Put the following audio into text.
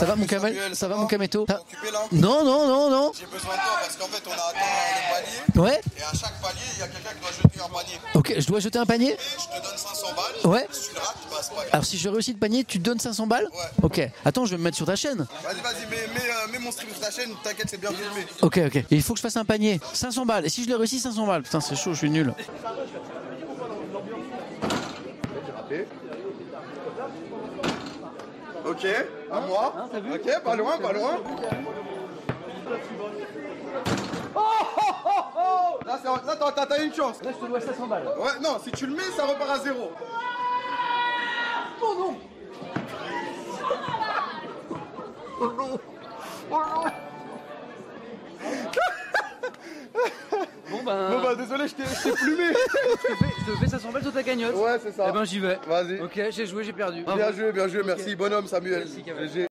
Ça va mon camel? Samuel, Ça va mon caméto? T'es occupé là? Non, non, non, non. J'ai besoin de toi parce qu'en fait on a atteint les paliers Ouais. et à chaque palier il y a quelqu'un qui doit jeter un panier. Ok, je dois jeter un panier? Et je te donne 500 balles. Ouais. Si tu le rates, bah, c'est pas grave. Alors si je réussis le panier, tu te donnes 500 balles? Ouais. Ok. Attends, je vais me mettre sur ta chaîne. Vas-y, mets mon stream sur ta chaîne, t'inquiète, c'est bien filmé. Ok, ok. Et il faut que je fasse un panier. 500 balles. Et si je le réussis, 500 balles. Putain, c'est chaud, je suis nul. Ok, à moi. Ok, pas loin, pas loin. Là, t'as une chance. Là, je te dois 500 balles. Ouais, non, si tu le mets, ça repart à zéro. Oh non. Oh non. Oh non. Bon bah Désolé, je t'ai plumé. je te fais 500 balles sur ta cagnotte. Ouais, c'est ça. Eh ben j'y vais. Vas-y. Ok, j'ai joué, j'ai perdu. Bien joué, merci. Bonhomme, Samuel. Merci, Kamel. GG.